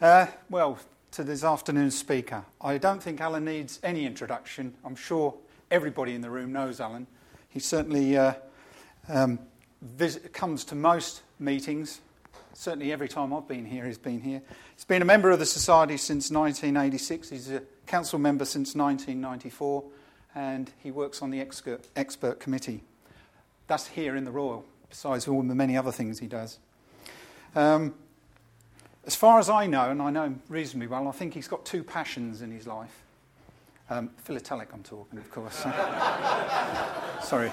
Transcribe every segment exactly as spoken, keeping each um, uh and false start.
Uh, well, to this afternoon's speaker, I don't think Alan needs any introduction. I'm sure everybody in the room knows Alan. He certainly uh, um, visit, comes to most meetings. Certainly every time I've been here, he's been here. He's been a member of the Society since nineteen eighty-six. He's a council member since nineteen ninety-four, and he works on the expert, expert committee. That's here in the Royal, besides all the many other things he does. Um, as far as I know, and I know him reasonably well, I think he's got two passions in his life. Um, philatelic, I'm talking, of course. Sorry.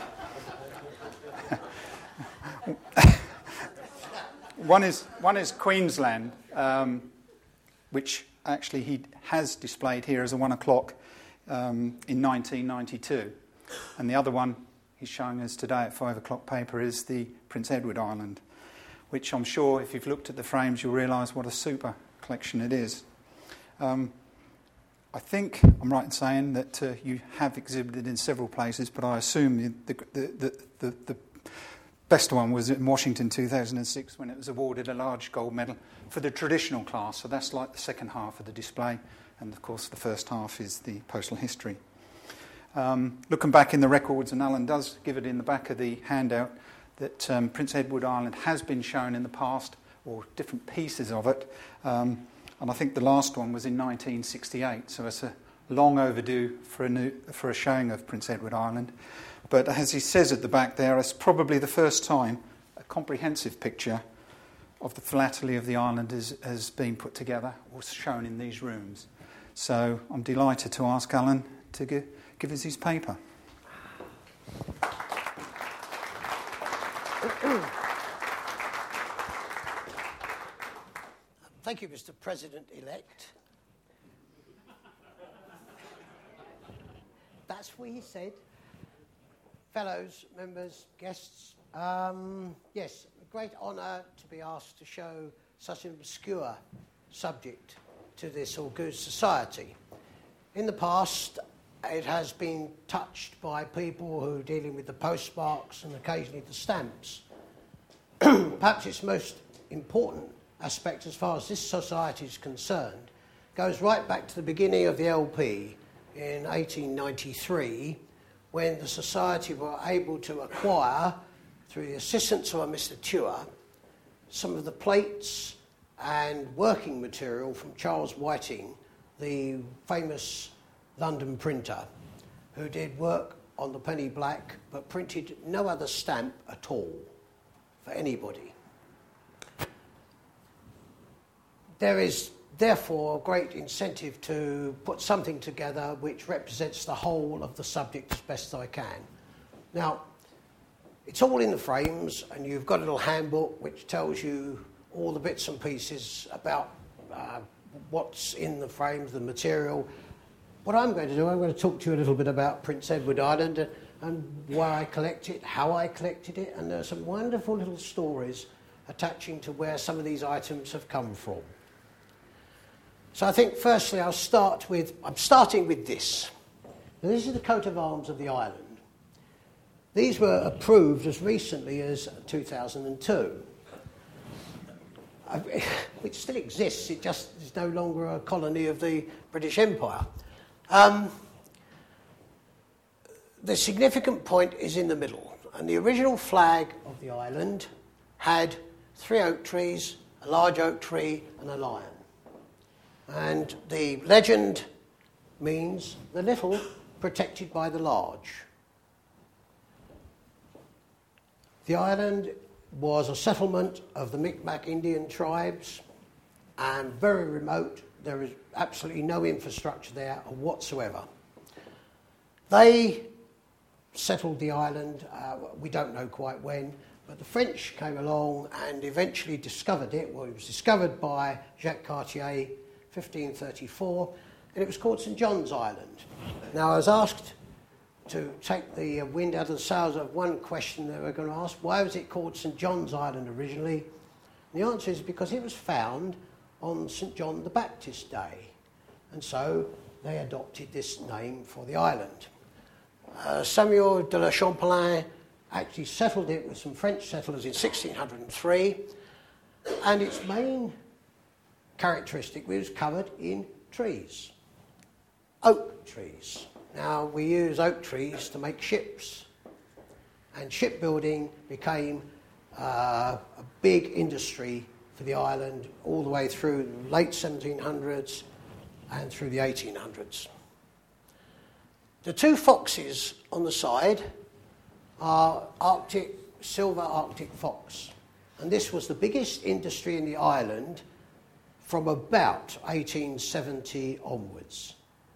One is one is Queensland, um, which actually he has displayed here as a one o'clock um, in nineteen ninety-two, and the other one he's showing us today at five o'clock paper is the Prince Edward Island, which I'm sure if you've looked at the frames you'll realise what a super collection it is. Um, I think I'm right in saying that uh, you have exhibited in several places, but I assume the the the, the, the best one was in Washington two thousand six when it was awarded a large gold medal for the traditional class. So that's like the second half of the display, and of course the first half is the postal history. Um, looking back in the records, and Alan does give it in the back of the handout, that um, Prince Edward Island has been shown in the past, or different pieces of it, um, and I think the last one was in nineteen sixty-eight, so it's a long overdue for a, new, for a showing of Prince Edward Island. But as he says at the back there, it's probably the first time a comprehensive picture of the philately of the island is, has been put together or shown in these rooms. So I'm delighted to ask Alan to give, give us his paper. Thank you, Mister President-elect. That's what he said. Fellows, members, guests, um, yes, a great honour to be asked to show such an obscure subject to this august society. In the past, it has been touched by people who are dealing with the postmarks and occasionally the stamps. Perhaps its most important aspect as far as this society is concerned goes right back to the beginning of the L P in eighteen ninety-three, when the society were able to acquire, through the assistance of a Mister Tuer, some of the plates and working material from Charles Whiting, the famous London printer, who did work on the penny black but printed no other stamp at all for anybody. There is therefore a great incentive to put something together which represents the whole of the subject as best I can. Now, it's all in the frames, and you've got a little handbook which tells you all the bits and pieces about uh, what's in the frames, the material. What I'm going to do, I'm going to talk to you a little bit about Prince Edward Island and, and why I collect it, how I collected it, and there are some wonderful little stories attaching to where some of these items have come from. So I think firstly I'll start with, I'm starting with this. Now, this is the coat of arms of the island. These were approved as recently as two thousand two. It still exists, it just is no longer a colony of the British Empire. Um, the significant point is in the middle, and the original flag of the island had three oak trees, a large oak tree and a lion. And the legend means the little protected by the large. The island was a settlement of the Micmac Indian tribes and very remote. There is absolutely no infrastructure there whatsoever. They settled the island, uh, we don't know quite when, but the French came along and eventually discovered it. Well, it was discovered by Jacques Cartier, fifteen thirty-four, and it was called Saint John's Island. Now, I was asked to take the wind out of the sails of one question they were going to ask: why was it called Saint John's Island originally? And the answer is because it was found on Saint John the Baptist's day, and so they adopted this name for the island. Uh, Samuel de la Champlain actually settled it with some French settlers in sixteen oh three, and its main characteristic was covered in trees, oak trees. Now, we use oak trees to make ships, and shipbuilding became uh, a big industry for the island all the way through the late seventeen hundreds and through the eighteen hundreds. The two foxes on the side are Arctic, silver Arctic fox, and this was the biggest industry in the island from about eighteen seventy onwards.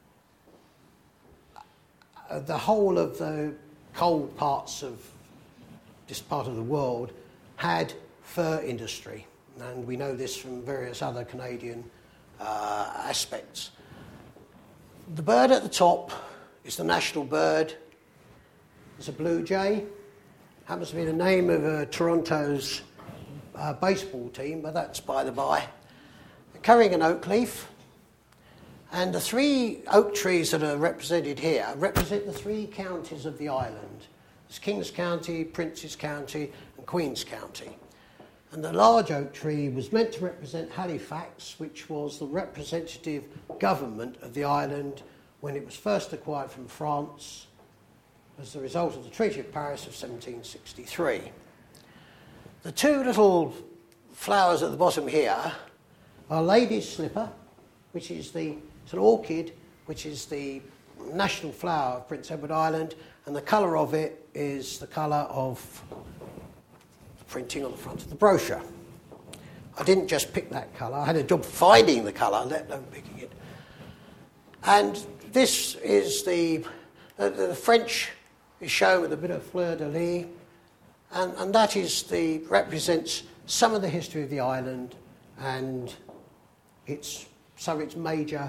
Uh, the whole of the cold parts of this part of the world had fur industry, and we know this from various other Canadian uh, aspects. The bird at the top is the national bird. It's a blue jay. Happens to be the name of uh, Toronto's uh, baseball team, but that's by the by. Carrying an oak leaf. And the three oak trees that are represented here represent the three counties of the island. It's Kings County, Princes County, and Queens County. And the large oak tree was meant to represent Halifax, which was the representative government of the island when it was first acquired from France as a result of the Treaty of Paris of seventeen sixty-three. The two little flowers at the bottom here are lady's slipper, which is the it's an orchid, which is the national flower of Prince Edward Island, and the colour of it is the colour of the printing on the front of the brochure. I didn't just pick that colour, I had a job finding the colour, let alone picking it. And this is the, uh, the French is shown with a bit of fleur-de-lis, and, and that is the, represents some of the history of the island and its, some of its major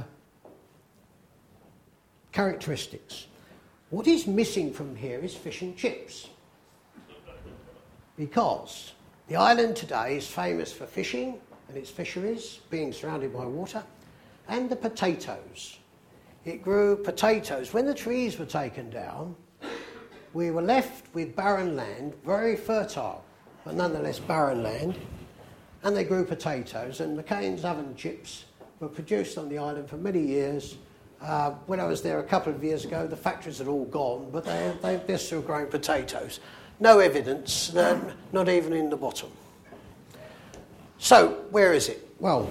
characteristics. What is missing from here is fish and chips, because the island today is famous for fishing and its fisheries, being surrounded by water, and the potatoes. It grew potatoes. When the trees were taken down, we were left with barren land, very fertile, but nonetheless barren land, and they grew potatoes, and McCain's oven chips were produced on the island for many years. Uh, when I was there a couple of years ago, the factories had all gone, but they, they, they're still growing potatoes. No evidence, uh, not even in the bottom. So, where is it? Well,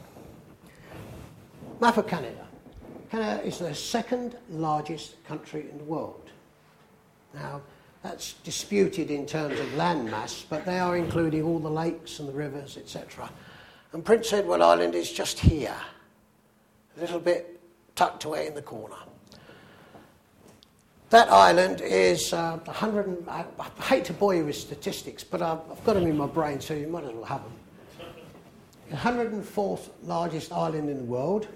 map of Canada. Canada is the second largest country in the world. Now, that's disputed in terms of land mass, but they are including all the lakes and the rivers, et cetera. And Prince Edward Island is just here, a little bit tucked away in the corner. That island is uh, one hundred, I, I hate to bore you with statistics, but I've, I've got them in my brain, so you might as well have them. The one hundred fourth largest island in the world.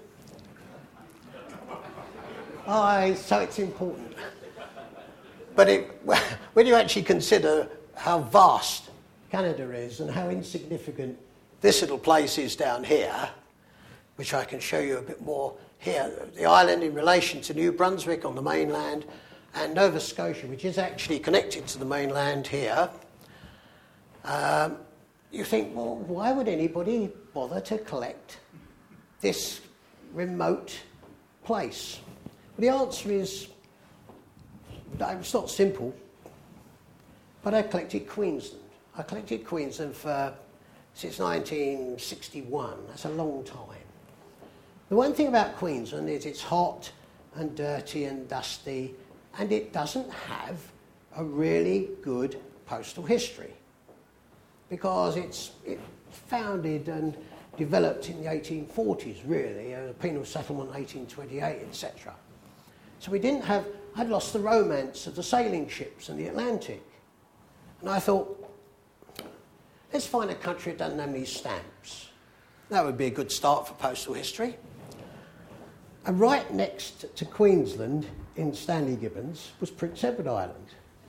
I, so it's important. But it, when you actually consider how vast Canada is and how insignificant this little place is down here, which I can show you a bit more here, the island in relation to New Brunswick on the mainland and Nova Scotia, which is actually connected to the mainland here, um, you think, well, why would anybody bother to collect this remote place? Well, the answer is, it's not simple, but I collected Queensland. I collected Queensland for, since nineteen sixty-one. That's a long time. The one thing about Queensland is it's hot and dirty and dusty, and it doesn't have a really good postal history, because it's it founded and developed in the eighteen forties, really, a penal settlement in eighteen twenty-eight, et cetera. So we didn't have, I'd lost the romance of the sailing ships and the Atlantic. And I thought, let's find a country that doesn't have any stamps. That would be a good start for postal history. And right next to Queensland, in Stanley Gibbons, was Prince Edward Island.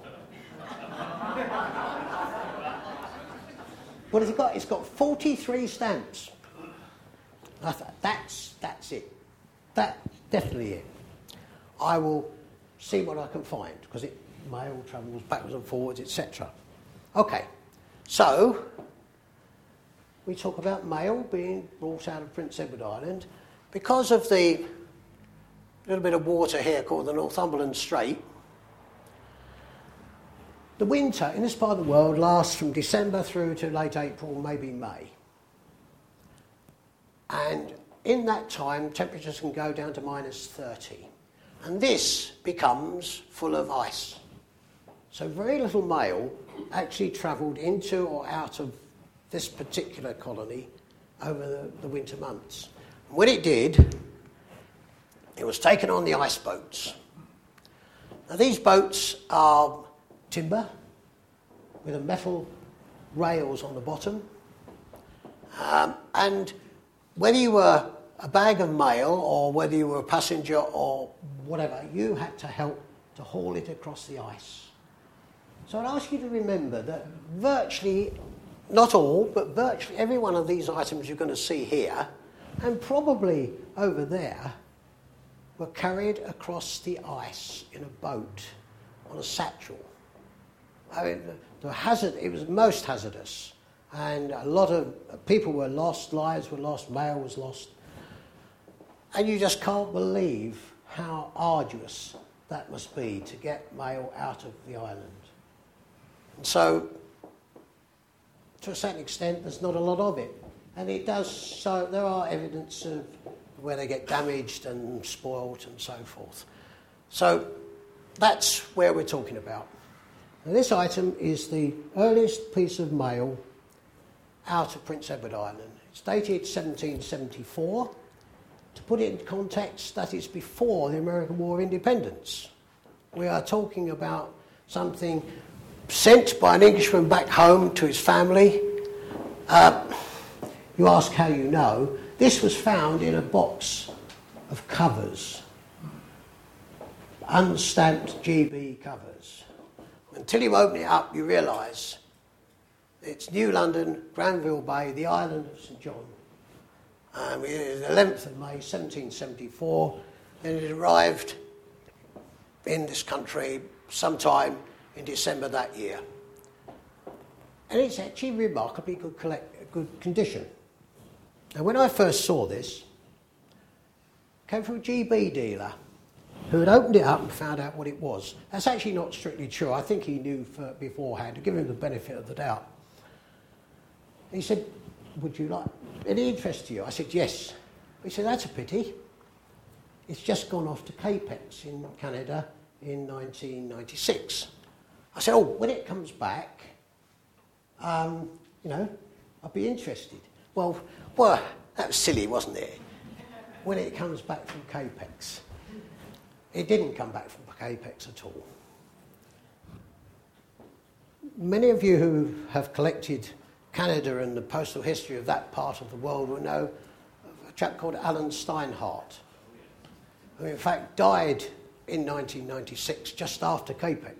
What has it got? It's got forty-three stamps. And I thought, that's, that's it. That's definitely it. I will see what I can find, because it mail travels backwards and forwards, et cetera. Okay, so we talk about mail being brought out of Prince Edward Island because of the little bit of water here called the Northumberland Strait. The winter in this part of the world lasts from December through to late April, maybe May. And in that time, temperatures can go down to minus thirty. And this becomes full of ice. So very little mail actually travelled into or out of this particular colony over the, the winter months. And when it did, it was taken on the ice boats. Now these boats are timber with a metal rails on the bottom. Um, and whether you were a bag of mail or whether you were a passenger or whatever, you had to help to haul it across the ice. So I'd ask you to remember that virtually, not all, but virtually every one of these items you're going to see here, and probably over there, were carried across the ice in a boat on a satchel. I mean, the hazard, it was most hazardous, and a lot of people were lost, lives were lost, mail was lost. And you just can't believe how arduous that must be to get mail out of the island. And so, to a certain extent, there's not a lot of it. And it does, so there are evidence of where they get damaged and spoilt and so forth. So, that's where we're talking about. Now, this item is the earliest piece of mail out of Prince Edward Island. It's dated seventeen seventy-four. To put it in context, that is before the American War of Independence. We are talking about something sent by an Englishman back home to his family. Uh, you ask how you know. This was found in a box of covers, unstamped G B covers. Until you open it up, you realise it's New London, Granville Bay, the island of Saint John. Um, it was the eleventh of May, seventeen seventy-four, and it arrived in this country sometime in December that year. And it's actually remarkably good, collect, good condition. Now, when I first saw this, it came from a G B dealer who had opened it up and found out what it was. That's actually not strictly true. I think he knew for, beforehand, to give him the benefit of the doubt. He said, would you like any interest to you? I said, yes. He said, that's a pity. It's just gone off to Capex in Canada in nineteen ninety-six. I said, oh, when it comes back, um, you know, I'll be interested. Well, well, that was silly, wasn't it? When it comes back from Capex. It didn't come back from Capex at all. Many of you who have collected Canada and the postal history of that part of the world will know of a chap called Alan Steinhardt, who in fact died in nineteen ninety-six, just after Capex.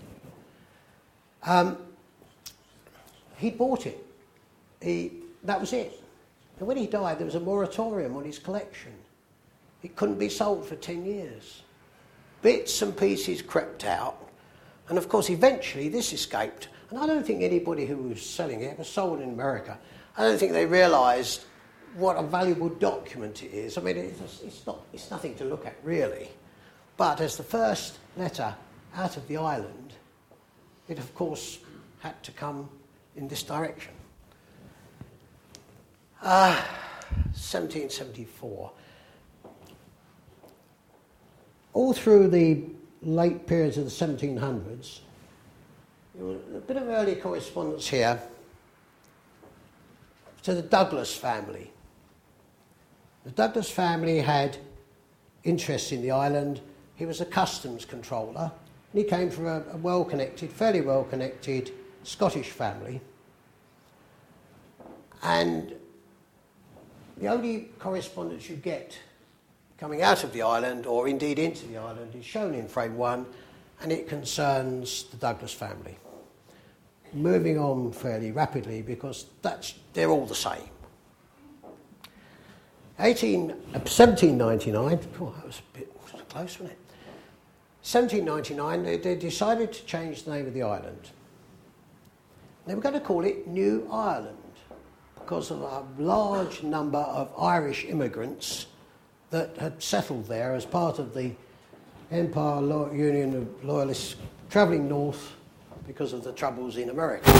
Um, he bought it. He, that was it. And when he died, there was a moratorium on his collection. It couldn't be sold for ten years. Bits and pieces crept out. And of course, eventually this escaped. And I don't think anybody who was selling it, it was sold in America, I don't think they realised what a valuable document it is. I mean, it's, it's, not, it's nothing to look at, really. But as the first letter out of the island, it, of course, had to come in this direction. Uh, seventeen seventy-four. All through the late periods of the seventeen hundreds, there was a bit of early correspondence here to the Douglas family. The Douglas family had interests in the island. He was a customs controller, and he came from a, a well-connected, fairly well-connected Scottish family. And the only correspondence you get coming out of the island, or indeed into the island, is shown in frame one, and it concerns the Douglas family. Moving on fairly rapidly, because that's, they're all the same. eighteen, seventeen ninety-nine, oh, that was a bit close, wasn't it? seventeen ninety-nine, they, they decided to change the name of the island. They were going to call it New Ireland, because of a large number of Irish immigrants that had settled there as part of the Empire Lo- Union of Loyalists travelling north because of the troubles in America.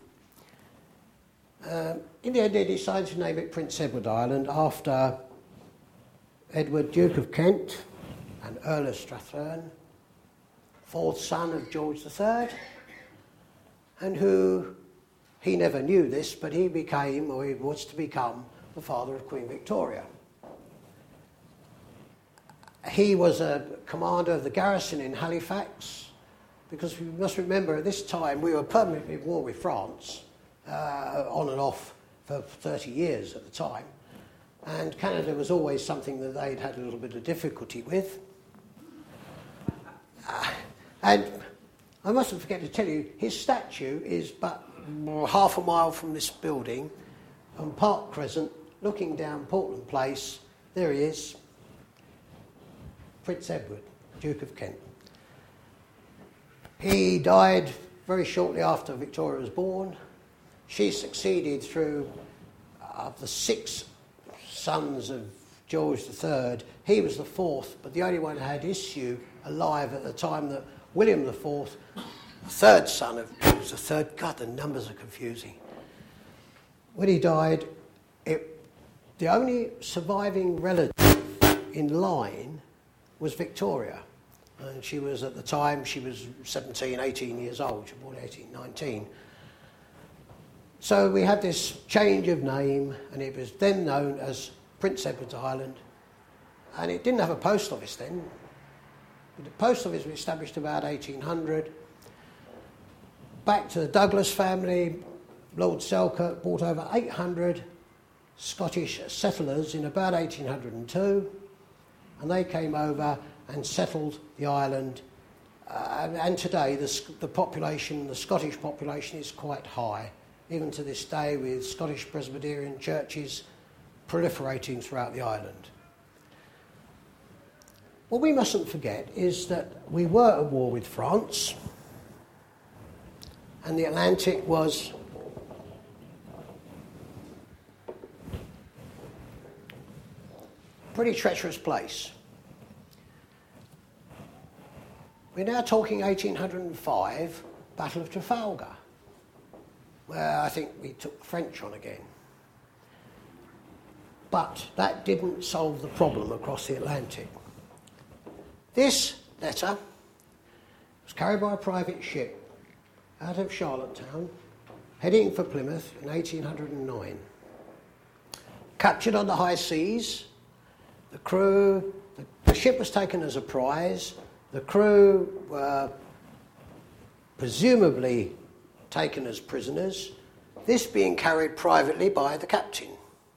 Um, in the end, they decided to name it Prince Edward Island after Edward, Duke of Kent and Earl of Strathearn, fourth son of George the Third, and who, he never knew this, but he became, or he was to become, the father of Queen Victoria. He was a commander of the garrison in Halifax, because we must remember at this time we were permanently at war with France, uh, on and off for thirty years at the time, and Canada was always something that they'd had a little bit of difficulty with. Uh, and I mustn't forget to tell you, his statue is but half a mile from this building on Park Crescent, looking down Portland Place. There he is, Prince Edward, Duke of Kent. He died very shortly after Victoria was born. She succeeded through, of uh, the six sons of George the Third, he was the fourth, but the only one who had issue alive at the time that William the Fourth, the third son of George the Third, God, the numbers are confusing. When he died, it, the only surviving relative in line was Victoria. And she was, at the time, she was seventeen, eighteen years old. She was born eighteen nineteen. So we had this change of name, and it was then known as Prince Edward Island. And it didn't have a post office then. The post office was established about eighteen hundred. Back to the Douglas family, Lord Selkirk brought over eight hundred Scottish settlers in about eighteen hundred two, and they came over and settled the island. Uh, and today the, the population, the Scottish population, is quite high, even to this day, with Scottish Presbyterian churches proliferating throughout the island. What we mustn't forget is that we were at war with France, and the Atlantic was a pretty treacherous place. We're now talking eighteen hundred five, Battle of Trafalgar, where I think we took the French on again. But that didn't solve the problem across the Atlantic. This letter was carried by a private ship out of Charlottetown, heading for Plymouth in eighteen hundred nine. Captured on the high seas, the crew, the, the ship was taken as a prize. The crew were presumably taken as prisoners, this being carried privately by the captain.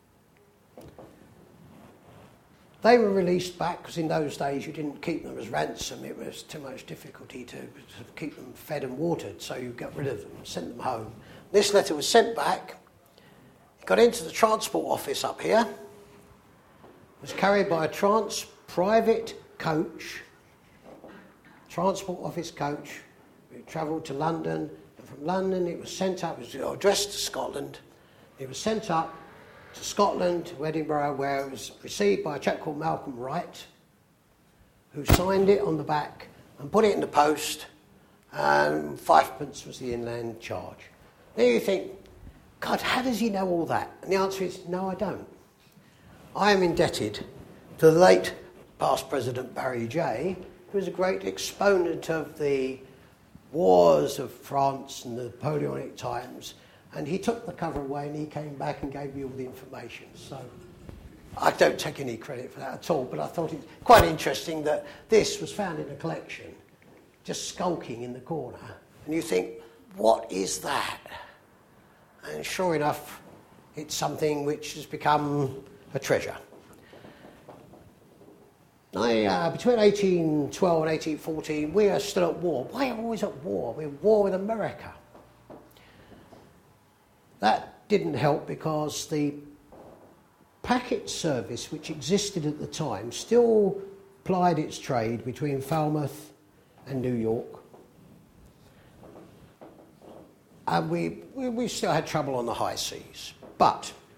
They were released back, because in those days you didn't keep them as ransom. It was too much difficulty to, to keep them fed and watered, so you got rid of them, sent them home. This letter was sent back. It got into the transport office up here. It was carried by a trans private coach, transport office coach. It travelled to London, and from London it was sent up, it was addressed to Scotland. It was sent up to Scotland, to Edinburgh, where it was received by a chap called Malcolm Wright, who signed it on the back and put it in the post, and fivepence was the inland charge. Then you think, God, how does he know all that? And the answer is, no, I don't. I am indebted to the late past President Barry Jay, who was a great exponent of the wars of France and the Napoleonic times, and he took the cover away and he came back and gave me all the information. So I don't take any credit for that at all, but I thought it quite interesting that this was found in a collection, just skulking in the corner. And you think, what is that? And sure enough, it's something which has become a treasure. I, uh, between eighteen twelve and eighteen fourteen, we are still at war. Why are we always at war? We're at war with America. That didn't help, because the packet service which existed at the time still plied its trade between Falmouth and New York. And we, we, we still had trouble on the high seas. But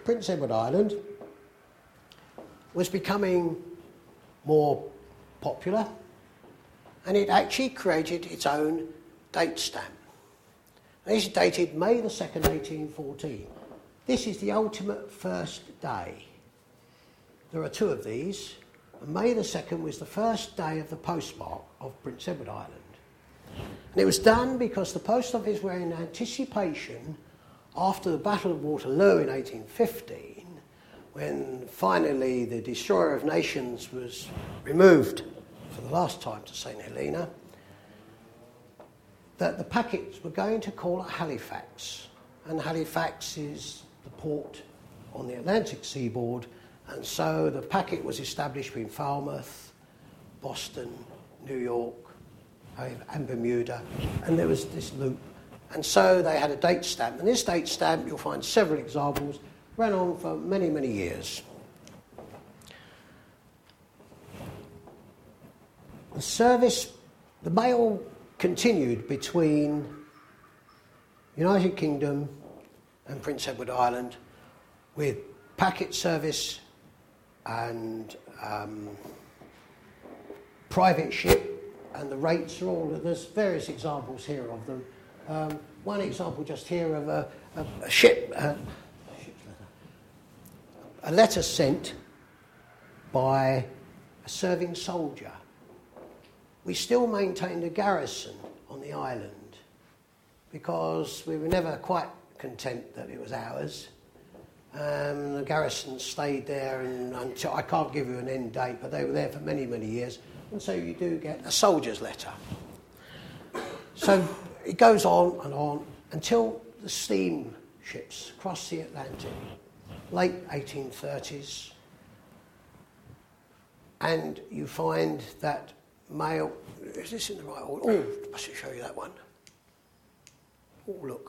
Prince Edward Island was becoming more popular, and it actually created its own date stamp. And this is dated May the second, eighteen fourteen. This is the ultimate first day. There are two of these, and May the second was the first day of the postmark of Prince Edward Island. And it was done because the post office were in anticipation after the Battle of Waterloo in eighteen fifteen, when finally the Destroyer of Nations was removed for the last time to Saint Helena, that the packets were going to call at Halifax. And Halifax is the port on the Atlantic seaboard, and so the packet was established between Falmouth, Boston, New York, and Bermuda, and there was this loop. And so they had a date stamp, and this date stamp, you'll find several examples, ran on for many, many years. The service, the mail continued between United Kingdom and Prince Edward Island with packet service and um, private ship, and the rates are all, there's various examples here of them. Um, one example just here of a, a, a ship, uh, a letter sent by a serving soldier. We still maintained a garrison on the island because we were never quite content that it was ours. Um, the garrison stayed there and until, I can't give you an end date, but they were there for many, many years. And so you do get a soldier's letter. So it goes on and on until the steamships cross the Atlantic, late eighteen thirties. And you find that mail, is this in the right order? Oh, I should show you that one. Oh, look.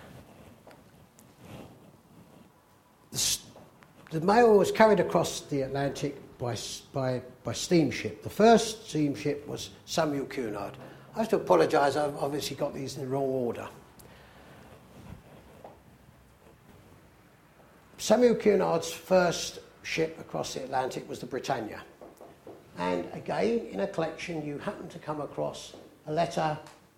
The, the mail was carried across the Atlantic by, by, by steamship. The first steamship was Samuel Cunard. I have to apologise, I've obviously got these in the wrong order. Samuel Cunard's first ship across the Atlantic was the Britannia. And again, in a collection, you happen to come across a letter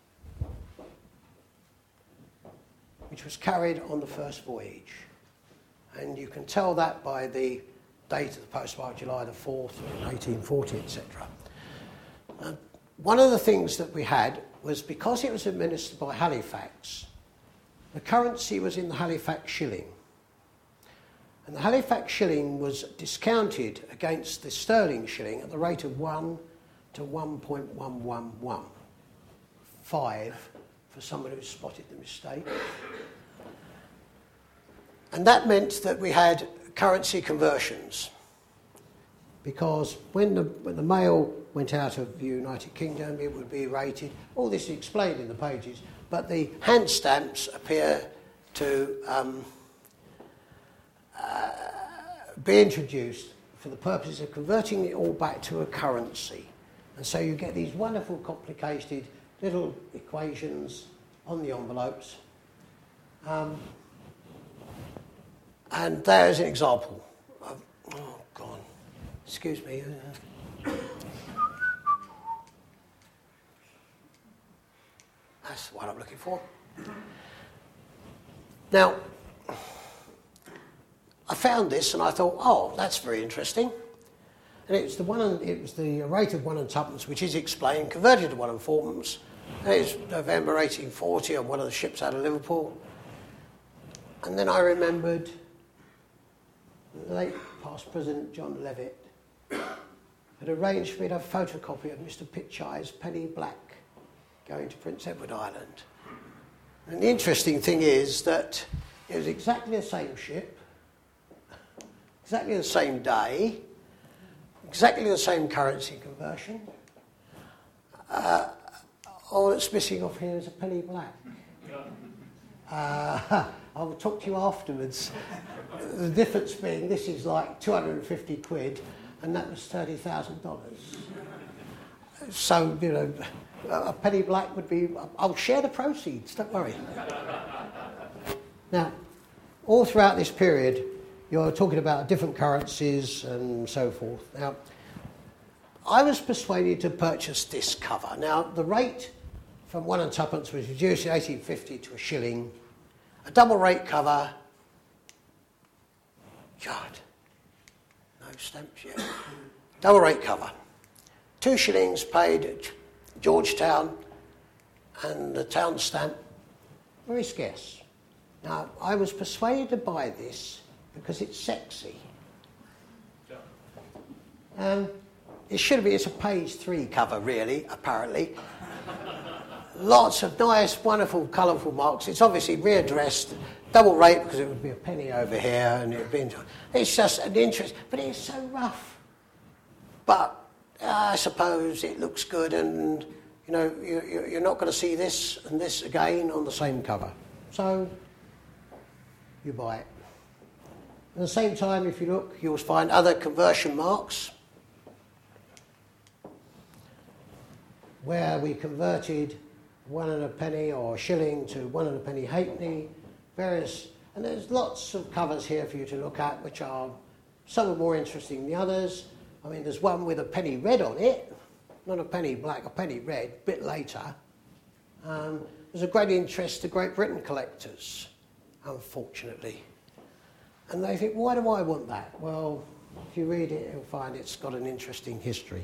which was carried on the first voyage. And you can tell that by the date of the postmark, July the fourth, eighteen forty, et cetera. Uh, one of the things that we had was, because it was administered by Halifax, the currency was in the Halifax shilling. And the Halifax shilling was discounted against the sterling shilling at the rate of one to one point one one one. Five for someone who spotted the mistake. And that meant that we had currency conversions. Because when the, when the mail went out of the United Kingdom, it would be rated. All this is explained in the pages, but the hand stamps appear to um, uh, be introduced for the purpose of converting it all back to a currency. And so you get these wonderful, complicated little equations on the envelopes. Um, and there's an example of, oh, God, excuse me. That's what I'm looking for. Now, I found this and I thought, oh, that's very interesting. And it was the one and, it was the rate of one and twopence, which is explained, converted to one and fourpence. And it was November eighteen forty on one of the ships out of Liverpool. And then I remembered the late past President John Levitt had arranged for me to have a photocopy of Mister Pitchai's penny black going to Prince Edward Island. And the interesting thing is that it was exactly the same ship, exactly the same day, exactly the same currency conversion. Uh, all that's missing off here is a penny black. Uh, I will talk to you afterwards. The difference being this is like two hundred fifty quid and that was thirty thousand dollars. So, you know, a penny black would be, I'll share the proceeds, don't worry. Now, all throughout this period, you're talking about different currencies and so forth. Now, I was persuaded to purchase this cover. Now, the rate from one and twopence was reduced in eighteen fifty to a shilling. A double rate cover. God, no stamps yet. Double rate cover. Two shillings paid at Georgetown, and the town stamp, very scarce. Now, I was persuaded to buy this because it's sexy. Um, it should be, it's a page three cover, really, apparently. Lots of nice, wonderful, colourful marks. It's obviously readdressed, double rate, because it would be a penny over here, and it would be... It's just an interest, but it's so rough. But uh, I suppose it looks good, and, you know, you, you're not going to see this and this again on the same cover. So, you buy it. At the same time, if you look, you'll find other conversion marks where we converted one and a penny or a shilling to one and a penny halfpenny, various, and there's lots of covers here for you to look at, which are, some are more interesting than the others. I mean, there's one with a penny red on it, not a penny black, a penny red, a bit later. Um, there's a great interest to Great Britain collectors, unfortunately. And they think, why do I want that? Well, if you read it, you'll find it's got an interesting history.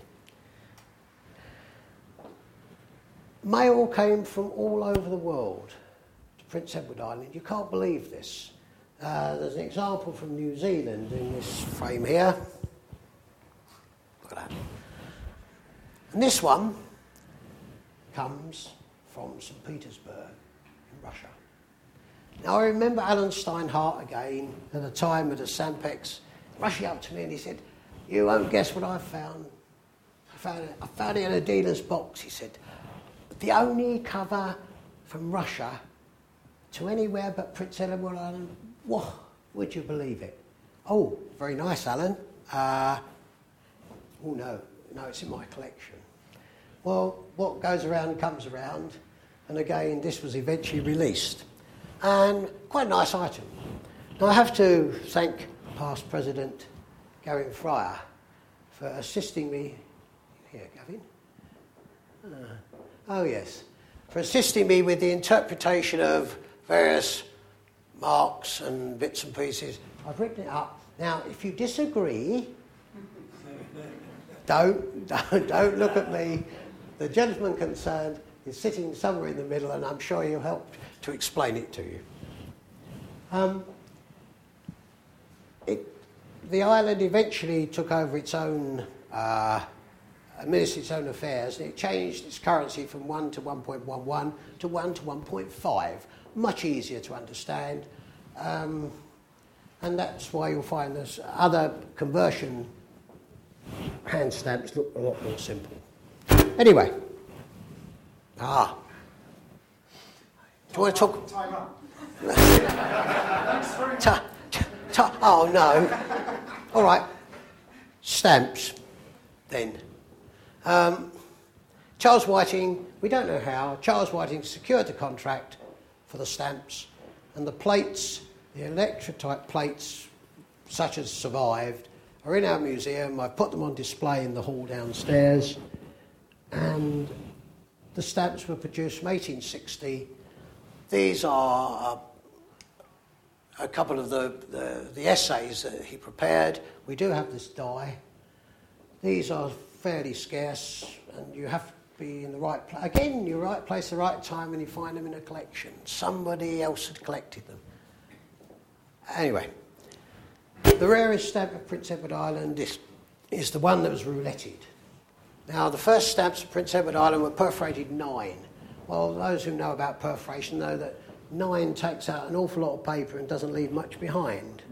Mail came from all over the world to Prince Edward Island. You can't believe this. Uh, there's an example from New Zealand in this frame here. Look at that. And this one comes from Saint Petersburg in Russia. Now, I remember Alan Steinhardt again at the time of the Sampex rushing up to me and he said, "You won't guess what I found. I found it, I found it in a dealer's box," he said. "The only cover from Russia to anywhere but Prince Edward Island." Whoa, would you believe it? "Oh, very nice, Alan." Uh, oh, no, no, it's in my collection. Well, what goes around comes around. And again, this was eventually released. And quite a nice item. Now, I have to thank past President Gavin Fryer for assisting me. Here, Gavin. Uh, oh, yes. For assisting me with the interpretation of various marks and bits and pieces. I've written it up. Now, if you disagree, don't, don't, don't look at me. The gentleman concerned is sitting somewhere in the middle, and I'm sure he'll help to explain it to you. Um, it, the island eventually took over its own, uh, administered its own affairs, and it changed its currency from one to one point one one to one to one point five. Much easier to understand. Um, and that's why you'll find there's other conversion hand stamps look a lot more simple. Anyway. Ah. Do you want to talk? Time up. ta, ta, oh, no. All right. Stamps, then. Um, Charles Whiting, we don't know how, Charles Whiting secured the contract for the stamps, and the plates, the electrotype plates, such as survived, are in our museum. I've put them on display in the hall downstairs, and the stamps were produced from eighteen sixty. These are a couple of the, the, the essays that he prepared. We do have this die. These are fairly scarce, and you have to be in the right place. Again, your right place, the right time, when you find them in a collection. Somebody else had collected them. Anyway, the rarest stamp of Prince Edward Island is, is the one that was rouletted. Now, the first stamps of Prince Edward Island were perforated nine. Well, those who know about perforation know that nine takes out an awful lot of paper and doesn't leave much behind.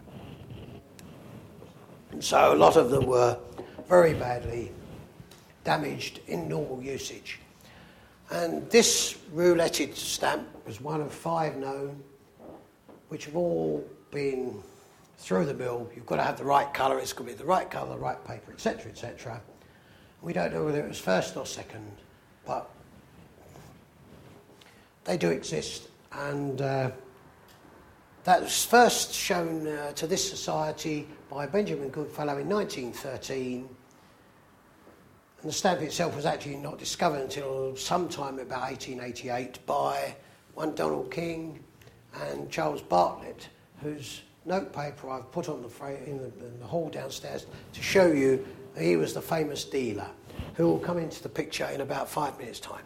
And so a lot of them were very badly damaged in normal usage. And this rouletted stamp was one of five known, which have all been through the mill. You've got to have the right colour, it's got to be the right colour, the right paper, et cetera, et cetera. We don't know whether it was first or second, but they do exist, and uh, that was first shown uh, to this society by Benjamin Goodfellow in nineteen thirteen. And the stamp itself was actually not discovered until sometime about eighteen eighty-eight by one Donald King and Charles Bartlett, whose notepaper I've put on the fra- in, the, in the hall downstairs to show you that he was the famous dealer, who will come into the picture in about five minutes' time.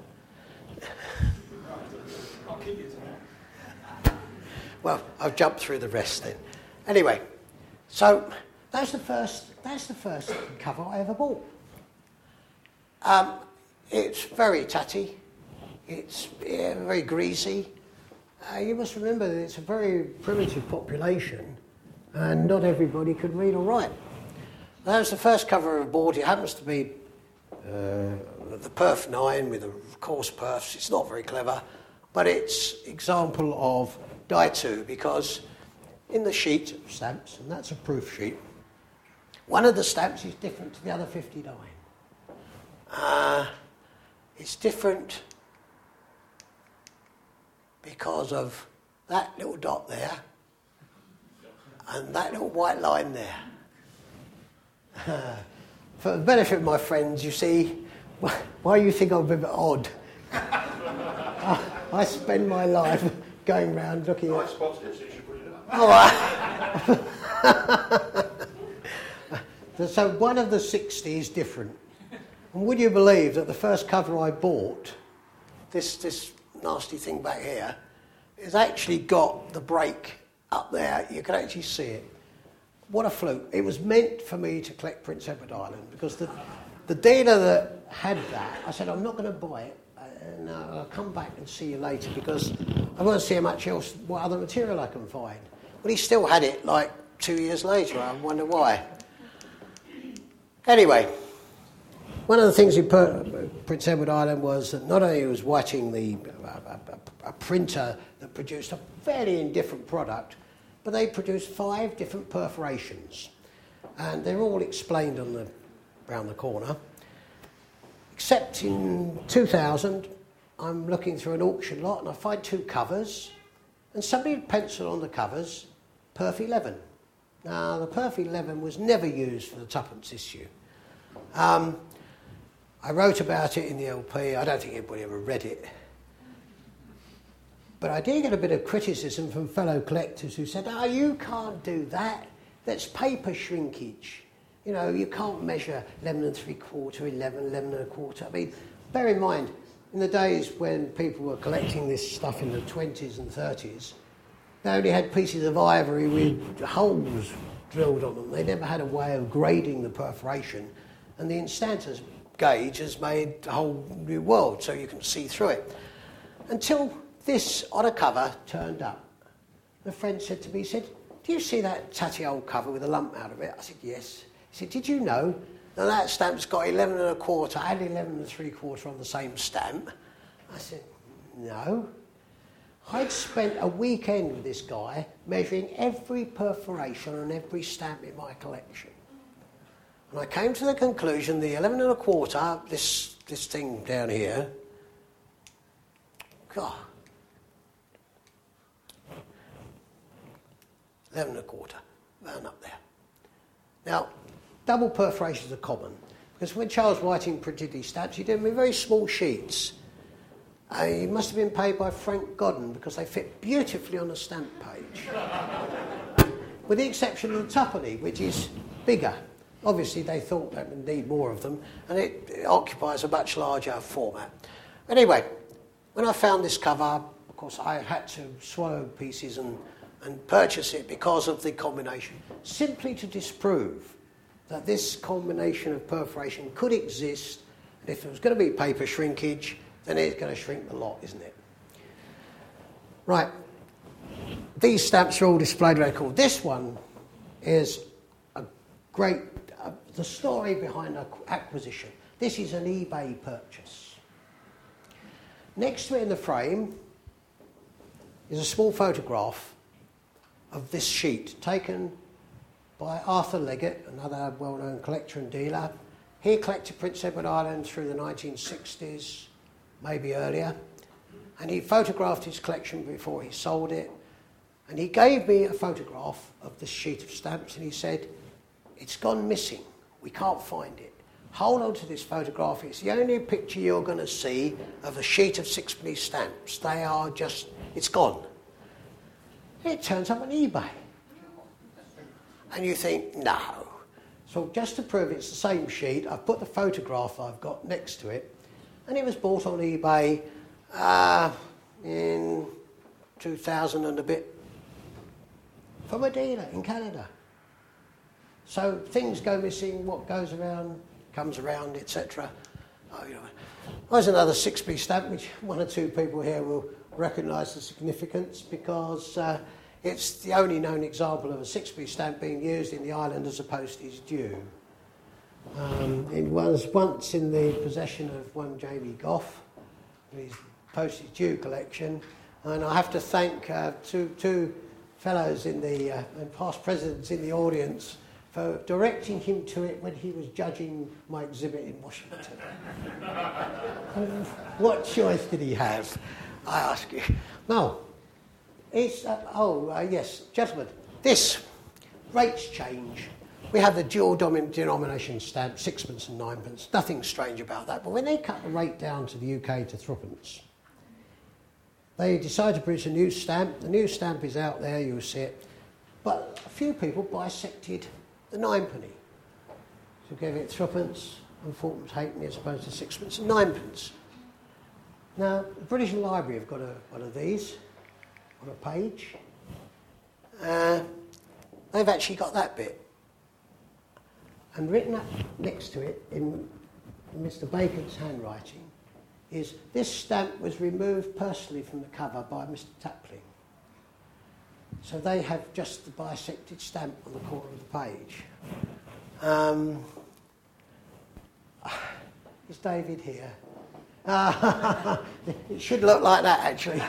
I'll keep you to that. Well, I'll jump through the rest then. Anyway, so that's the first. That's the first cover I ever bought. Um, it's very tatty. It's yeah, very greasy. Uh, you must remember that it's a very primitive population, and not everybody could read or write. That was the first cover I bought. It happens to be uh, the Perf nine with the coarse perfs. It's not very clever, but it's example of die two, because in the sheet of stamps, and that's a proof sheet, one of the stamps is different to the other fifty-nine. Uh, it's different because of that little dot there and that little white line there. Uh, for the benefit of my friends, you see, why you think I'm a bit odd? I, I spend my life going around looking at... Spots it, so you should put it up. Oh, I... So one of the sixty is different. And would you believe that the first cover I bought, this this nasty thing back here, has actually got the break up there. You can actually see it. What a fluke. It was meant for me to collect Prince Edward Island, because the, the dealer that had that, I said, I'm not going to buy it, and uh, I'll come back and see you later, because I want to see how much else, what other material I can find. But he still had it like two years later. I wonder why. Anyway, one of the things in per- Prince Edward Island was that not only was watching the uh, a, a printer that produced a fairly indifferent product, but they produced five different perforations, and they're all explained on the around the corner. Except in two thousand, I'm looking through an auction lot and I find two covers, and somebody had penciled on the covers Perf eleven. Now, the Perf eleven was never used for the tuppence issue. Um, I wrote about it in the L P. I don't think anybody ever read it. But I did get a bit of criticism from fellow collectors who said, oh, you can't do that. That's paper shrinkage. You know, you can't measure eleven and three quarter, eleven, eleven and a quarter. I mean, bear in mind, in the days when people were collecting this stuff in the twenties and thirties, they only had pieces of ivory with holes drilled on them. They never had a way of grading the perforation. And the Instantas gauge has made a whole new world, so you can see through it. Until this on a cover turned up. The friend said to me, he said, do you see that tatty old cover with a lump out of it? I said, yes. He said, did you know that that stamp's got eleven and a quarter and eleven and three quarter on the same stamp? I said, no. I'd spent a weekend with this guy measuring every perforation on every stamp in my collection. And I came to the conclusion the eleven and a quarter, this, this thing down here, God, eleven and a quarter, round up there. Now, double perforations are common, because when Charles Whiting printed these stamps, he did them in very small sheets. Uh, he must have been paid by Frank Godden, because they fit beautifully on a stamp page. With the exception of the tuppenny, which is bigger. Obviously, they thought they would need more of them, and it, it occupies a much larger format. Anyway, when I found this cover, of course, I had to swallow pieces and, and purchase it because of the combination, simply to disprove that this combination of perforation could exist, and if there was going to be paper shrinkage, then it's going to shrink the lot, isn't it? Right. These stamps are all displayed very cool. This one is a great... Uh, the story behind acquisition. This is an eBay purchase. Next to it in the frame is a small photograph of this sheet taken by Arthur Leggett, another well-known collector and dealer. He collected Prince Edward Island through the nineteen sixties, maybe earlier, and he photographed his collection before he sold it, And he gave me a photograph of this sheet of stamps and he said, it's gone missing. We can't find it. Hold on to this photograph. It's the only picture you're going to see of a sheet of sixpenny stamps. They are just, it's gone. And it turns up on eBay. And you think, no. So just to prove it's the same sheet, I've put the photograph I've got next to it. And it was bought on eBay uh, in two thousand and a bit from a dealer in Canada. So things go missing, what goes around comes around, et cetera. Oh, you know, there's another sixpenny stamp, which one or two people here will recognise the significance because uh, it's the only known example of a sixpenny stamp being used in the island as a postage due. Um, it was once in the possession of one Jamie Goff, his postage due collection, and I have to thank uh, two, two fellows in the uh, and past presidents in the audience for directing him to it when he was judging my exhibit in Washington. What choice did he have, I ask you? No. It's, uh, oh, uh, yes, gentlemen, this, rates change. We have the dual denomination stamp, sixpence and ninepence. Nothing strange about that. But when they cut the rate down to the U K to threepence, they decide to produce a new stamp. The new stamp is out there, you'll see it. But a few people bisected the ninepenny. So gave it threepence and fourpence halfpenny as opposed to sixpence and ninepence. Now, the British Library have got a, one of these on a page. Uh, they've actually got that bit. And written up next to it in Mister Bacon's handwriting is, this stamp was removed personally from the cover by Mister Tapling. So they have just the bisected stamp on the corner of the page. Um, is David here? Uh, it should look like that, actually.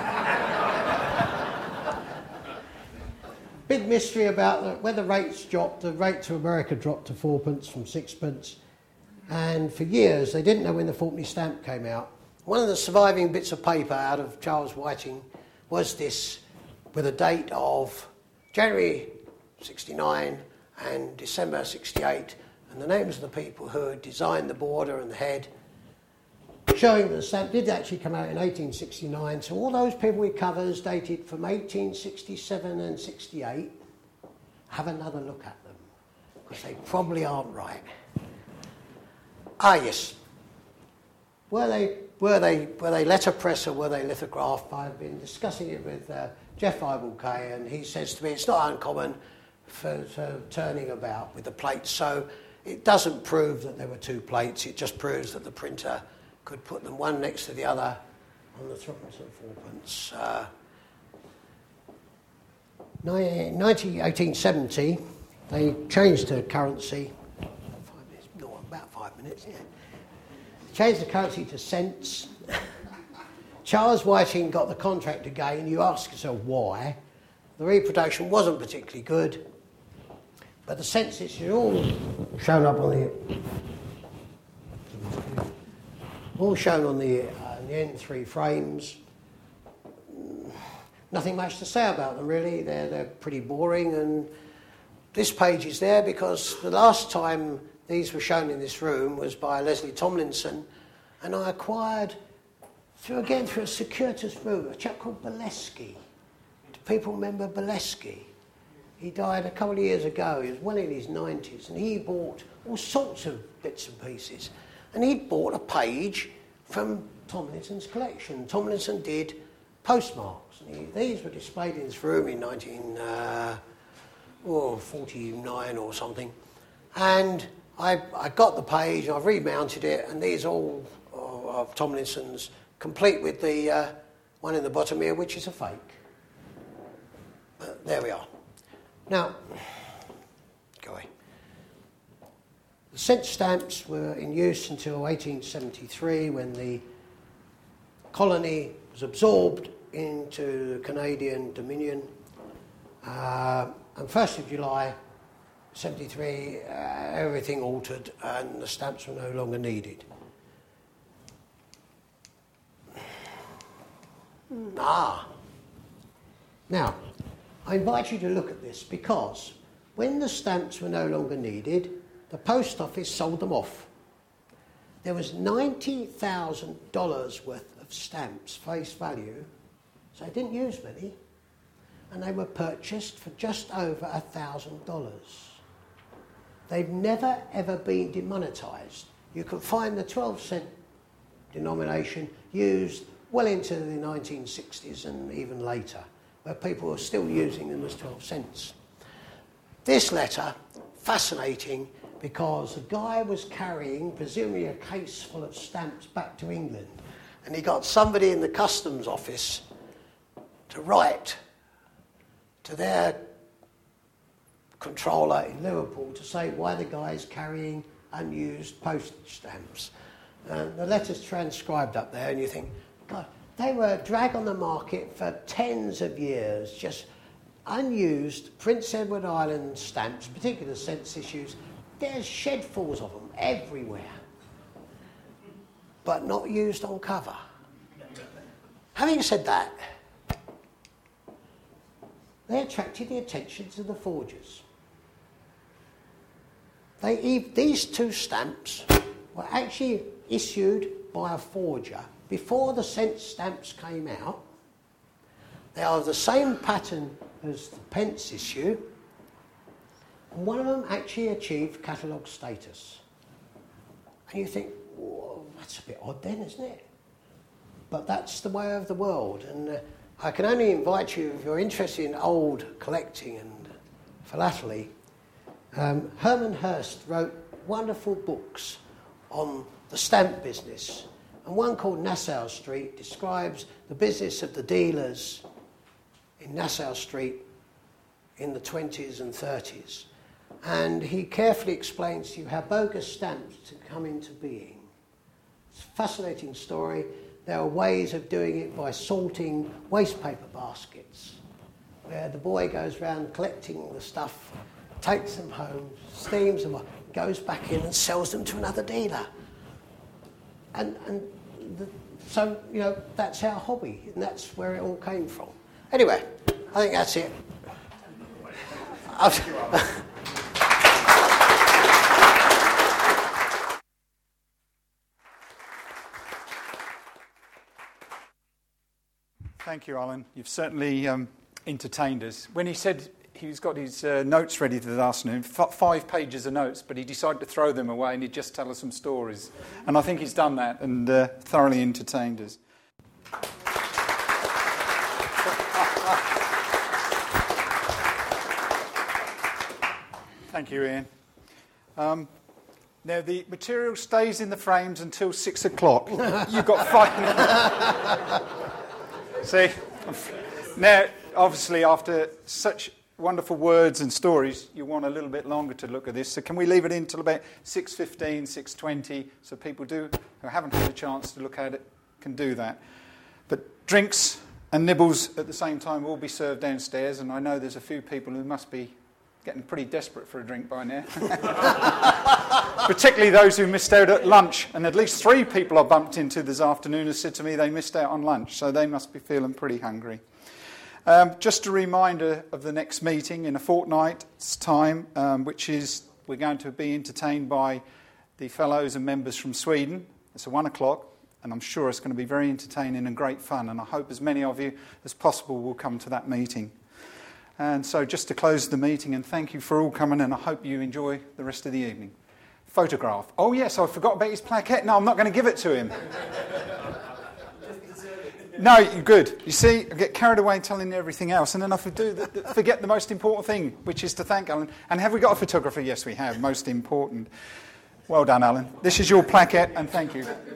Big mystery about the, where the rates dropped. The rate to America dropped to fourpence from sixpence. And for years, they didn't know when the fourpenny stamp came out. One of the surviving bits of paper out of Charles Whiting was this, with a date of January sixty-nine and December sixty-eight, and the names of the people who had designed the border and the head, showing that the stamp did actually come out in eighteen sixty-nine. So all those people with covers dated from eighteen sixty-seven and sixty-eight, have another look at them, because they probably aren't right. Ah, yes. Were they, were they, were they letterpress or were they lithographed? I've been discussing it with uh, Jeff Ibelkay, and he says to me it's not uncommon for, for turning about with the plates. So it doesn't prove that there were two plates. It just proves that the printer could put them one next to the other on the threepence and fourpence. Uh, eighteen seventy, they changed the currency. Five minutes, no, about five minutes, yeah. Changed the currency to cents. Charles Whiting got the contract again. You ask yourself why. The reproduction wasn't particularly good, but the cents, it's all shown up on the all shown on the, uh, the N three frames. Nothing much to say about them, really. They're, they're pretty boring, and this page is there because the last time these were shown in this room was by Leslie Tomlinson, and I acquired, through again through a circuitous route, a chap called Bolesky. Do people remember Bolesky? He died a couple of years ago. He was well in his nineties, and he bought all sorts of bits and pieces. And he'd bought a page from Tomlinson's collection. Tomlinson did postmarks. And he, these were displayed in this room in nineteen forty-nine or something. And I, I got the page, I remounted it, and these all uh, of Tomlinson's, complete with the uh, one in the bottom here, which is a fake. But there we are. Now, go away. The cent stamps were in use until eighteen seventy-three, when the colony was absorbed into Canadian Dominion. Uh, and first of July seventy-three, uh, everything altered and the stamps were no longer needed. Ah. Now, I invite you to look at this because when the stamps were no longer needed, the post office sold them off. There was ninety thousand dollars worth of stamps, face value, so they didn't use many, and they were purchased for just over one thousand dollars. They've never ever been demonetised. You can find the twelve cent denomination used well into the nineteen sixties and even later, where people were still using them as twelve cents. This letter, fascinating, because a guy was carrying, presumably, a case full of stamps back to England, and he got somebody in the customs office to write to their controller in Liverpool to say why the guy is carrying unused postage stamps. And the letter's transcribed up there, and you think, God, they were dragged on the market for tens of years, just unused Prince Edward Island stamps, particularly the cents issues. There's shedfuls of them everywhere, but not used on cover. Having said that, they attracted the attention to the forgers. They, these two stamps were actually issued by a forger before the cent stamps came out. They are the same pattern as the pence issue, and one of them actually achieved catalogue status. And you think, whoa, that's a bit odd then, isn't it? But that's the way of the world, and uh, I can only invite you, if you're interested in old collecting and philately, um, Herman Hurst wrote wonderful books on the stamp business, and one called Nassau Street describes the business of the dealers in Nassau Street in the twenties and thirties. And he carefully explains to you how bogus stamps had come into being. It's a fascinating story. There are ways of doing it by salting waste paper baskets, where the boy goes around collecting the stuff, takes them home, steams them up, goes back in and sells them to another dealer. And, and the, so, you know, that's our hobby, and that's where it all came from. Anyway, I think that's it. Thank you, Alan. You've certainly um, entertained us. When he said he's got his uh, notes ready this afternoon, f- five pages of notes, but he decided to throw them away and he'd just tell us some stories. And I think he's done that and uh, thoroughly entertained us. Thank you, Ian. Um, now, the material stays in the frames until six o'clock. You've got five minutes. See? Now, obviously, after such wonderful words and stories, you want a little bit longer to look at this. So can we leave it until about six fifteen, six twenty, so people do who haven't had a chance to look at it can do that. But drinks and nibbles at the same time will be served downstairs, and I know there's a few people who must be getting pretty desperate for a drink by now. Particularly those who missed out at lunch. And at least three people I bumped into this afternoon have said to me they missed out on lunch, so they must be feeling pretty hungry. Um, just a reminder of the next meeting in a fortnight's time, um, which is we're going to be entertained by the fellows and members from Sweden. It's at one o'clock, and I'm sure it's going to be very entertaining and great fun, and I hope as many of you as possible will come to that meeting. And so just to close the meeting, and thank you for all coming, and I hope you enjoy the rest of the evening. Photograph. Oh yes, I forgot about his plaquette. No, I'm not going to give it to him. No, you're good. You see, I get carried away telling you everything else, and then I do the, the, forget the most important thing, which is to thank Alan. And have we got a photographer? Yes, we have. Most important. Well done, Alan. This is your plaquette, and thank you.